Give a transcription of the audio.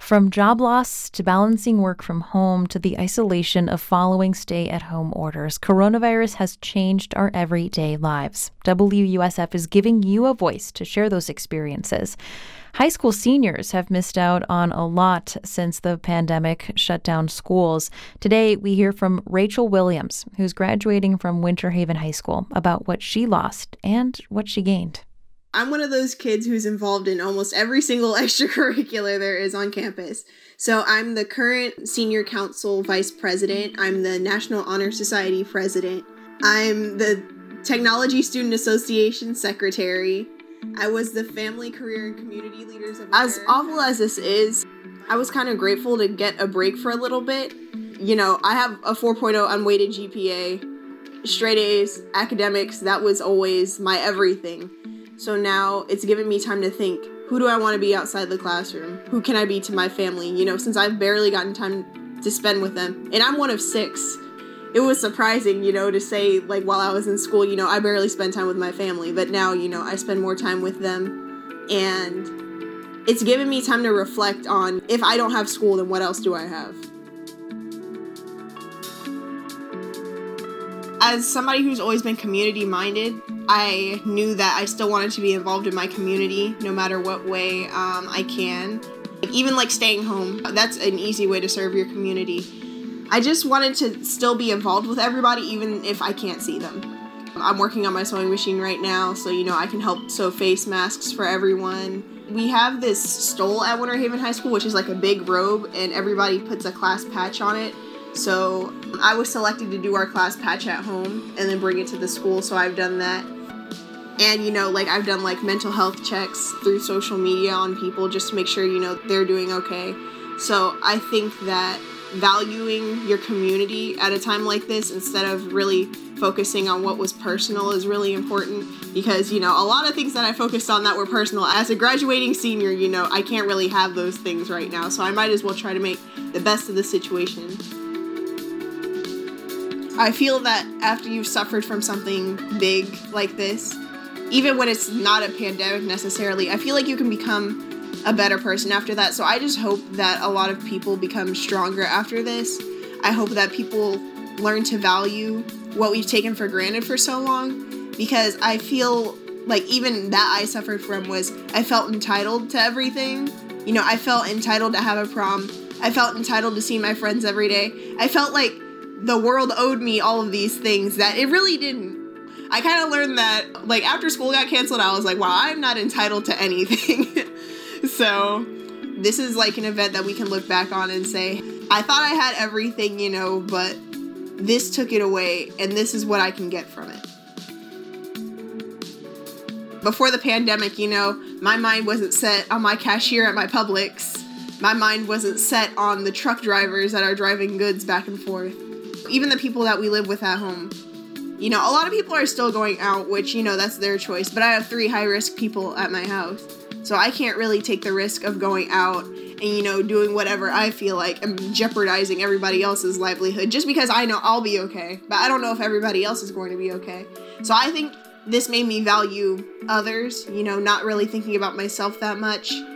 From job loss to balancing work from home to the isolation of following stay-at-home orders, coronavirus has changed our everyday lives. WUSF is giving you a voice to share those experiences. High school seniors have missed out on a lot since the pandemic shut down schools. Today, we hear from Rachel Williams, who's graduating from Winter Haven High School, about what she lost and what she gained. I'm one of those kids who's involved in almost every single extracurricular there is on campus. So I'm the current senior council vice president. I'm the National Honor Society president. I'm the Technology Student Association secretary. I was the family, career, and community leaders of As awful as this is, I was kind of grateful to get a break for a little bit. You know, I have a 4.0 unweighted GPA, straight A's, academics, that was always my everything. So now it's given me time to think, who do I want to be outside the classroom? Who can I be to my family? You know, since I've barely gotten time to spend with them. And I'm one of 6. It was surprising, you know, to say, like, while I was in school, you know, I barely spent time with my family. But now, you know, I spend more time with them. And it's given me time to reflect on, if I don't have school, then what else do I have? As somebody who's always been community-minded, I knew that I still wanted to be involved in my community, no matter what way I can. Even like staying home, that's an easy way to serve your community. I just wanted to still be involved with everybody, even if I can't see them. I'm working on my sewing machine right now, so, you know, I can help sew face masks for everyone. We have this stole at Winter Haven High School, which is like a big robe, and everybody puts a class patch on it. So I was selected to do our class patch at home and then bring it to the school, so I've done that. And, you know, like, I've done, like, mental health checks through social media on people just to make sure, you know, they're doing okay. So I think that valuing your community at a time like this instead of really focusing on what was personal is really important, because, you know, a lot of things that I focused on that were personal, as a graduating senior, you know, I can't really have those things right now, so I might as well try to make the best of the situation. I feel that after you've suffered from something big like this, even when it's not a pandemic necessarily, I feel like you can become a better person after that. So I just hope that a lot of people become stronger after this. I hope that people learn to value what we've taken for granted for so long, because I feel like even that I suffered from was I felt entitled to everything. You know, I felt entitled to have a prom. I felt entitled to see my friends every day. I felt like the world owed me all of these things that it really didn't. I kind of learned that, like, after school got canceled, I was like, wow, I'm not entitled to anything. So this is like an event that we can look back on and say, I thought I had everything, you know, but this took it away, and this is what I can get from it. Before the pandemic, you know, my mind wasn't set on my cashier at my Publix. My mind wasn't set on the truck drivers that are driving goods back and forth. Even the people that we live with at home. You know, a lot of people are still going out, which, you know, that's their choice. But I have 3 high-risk people at my house. So I can't really take the risk of going out and, you know, doing whatever I feel like and jeopardizing everybody else's livelihood just because I know I'll be okay. But I don't know if everybody else is going to be okay. So I think this made me value others, you know, not really thinking about myself that much.